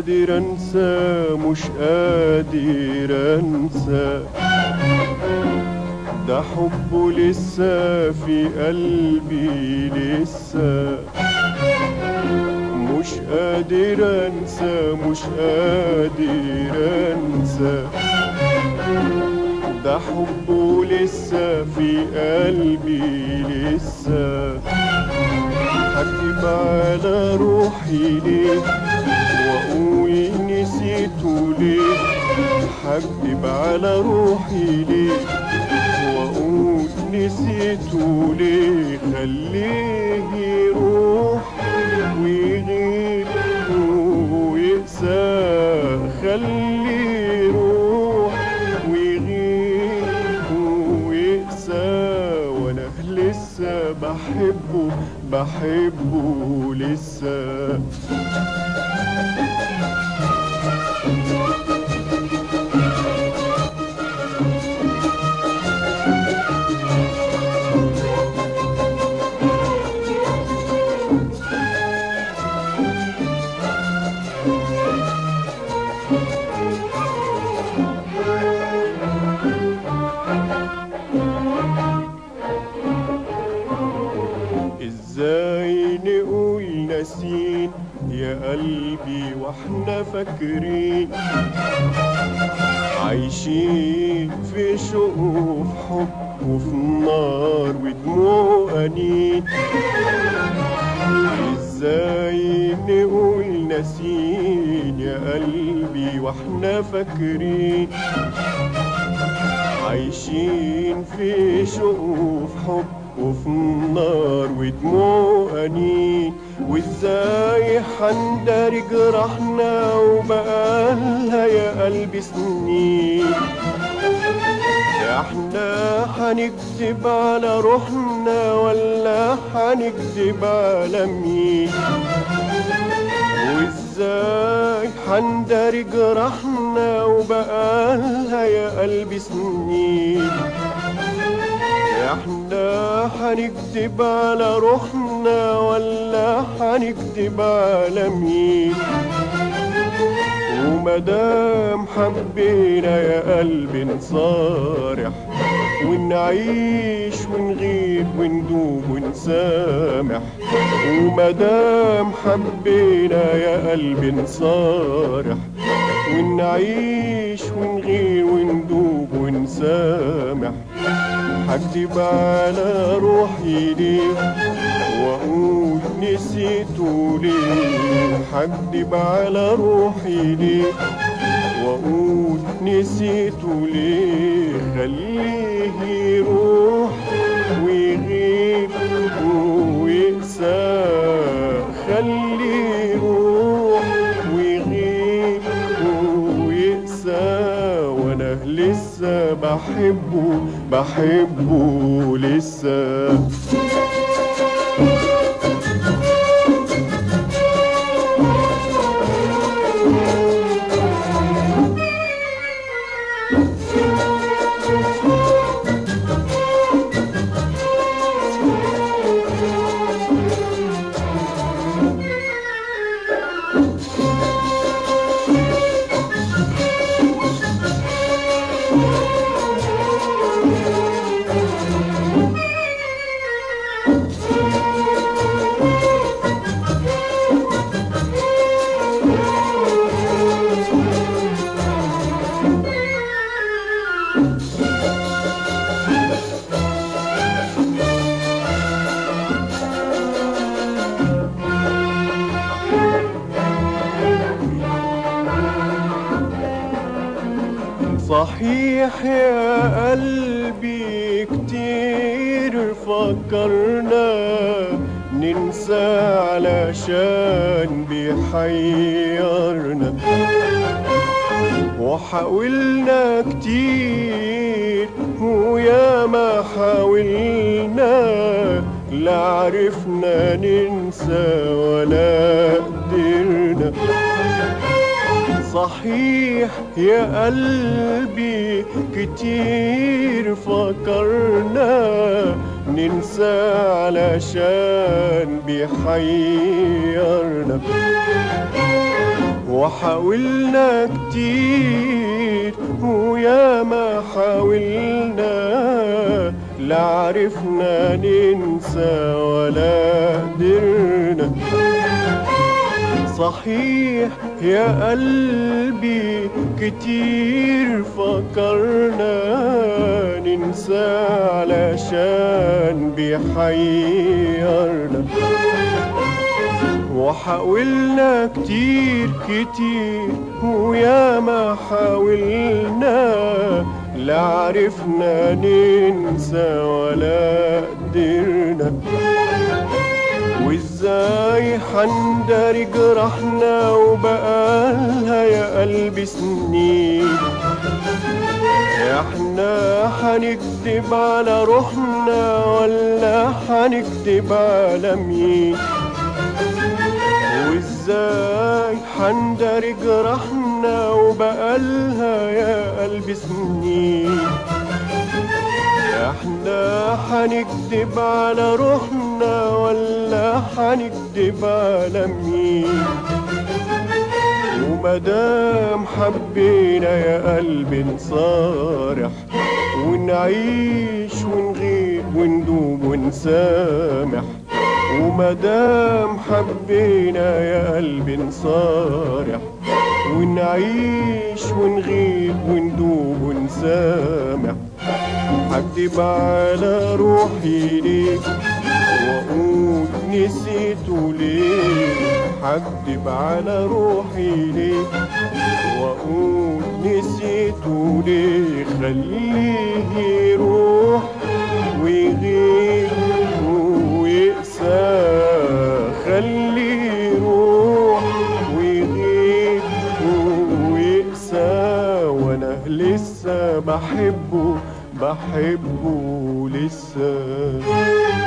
قادر انسى، مش قادر انسى، ده حبه لسه في قلبي لسه. مش قادر انسى، مش قادر انسى، ده حبه لسه في قلبي لسه. هكتب على روحي ليه واقول نسيته ليه، هكتب على روحي ليه واقول نسيته ليه. خليه يروح ويغيب ويقسى، خليه يروح ويغيب ويقسى، وانا لسه بحبه بحبه لسه. ازاي نقول ناسين يا قلبي واحنا فاكرين، عايشين في شوق وفي حب وفي نار ودموع أنين. ازاي نقول ناسين يا قلبي واحنا فاكرين، عايشين في شوق وفي حب وفي النار ودموع أنين. وازاي حنداري جرحنا وبقالها يا قلبي سنين، احنا حنكذب على روحنا ولا حنكذب على مين؟ وازاي حنداري جرحنا وبقالها يا قلبي سنين، احنا حنكذب على روحنا ولا حنكذب على مين؟ ومدام حبينا يا قلبي نصارح ونعيش ونغيب وندوب ونسامح. ومدام حبينا يا قلبي نصارح ونعيش ونغيب وندوب ونسامح. هكدب على روحي ليه واقول نسيته ليه، هكدب على روحي ليه واقول نسيته ليه. خليه يروح ويغيب ويقسى، خليه يروح ويغيب ويقسى، وانا لسه بحبه بحبه لسه. صحيح يا قلبي كتير فكرنا ننسى علشان بيحيرنا، وحاولنا كتير ويا ما حاولنا لا عرفنا ننسى ولا قدرنا. صحيح يا قلبي كتير فكرنا ننسى علشان بيحيرنا، وحاولنا كتير ويا ما حاولنا، لا عرفنا ننسى ولا قدرنا. صحيح يا قلبي كتير فكرنا ننسى علشان بيحيرنا، وحاولنا كتير كتير ويا ما حاولنا، لا عرفنا ننسى ولا قدرنا. وازاي حندري جرحنا وبقالها يا قلبي سنين، احنا حنكدب على روحنا ولا حنكدب على مين؟ وازاي حندري جرحنا وبقالها يا قلبي سنين، احنا حنكدب على روحنا ولا حنكدب على مين؟ ومدام حبينا يا قلبي نصارح ونعيش ونغيب وندوب ونسامح. ومدام حبينا يا قلبي نصارح ونعيش ونغيب وندوب ونسامح. هكدب على روحي ليك واقول نسيته ليه، هكدب على روحي ليك واقول نسيته ليه. خليه يروح ويغيب ويقسى، خليه يروح ويغيب ويقسى، وانا لسه بحبه لسه.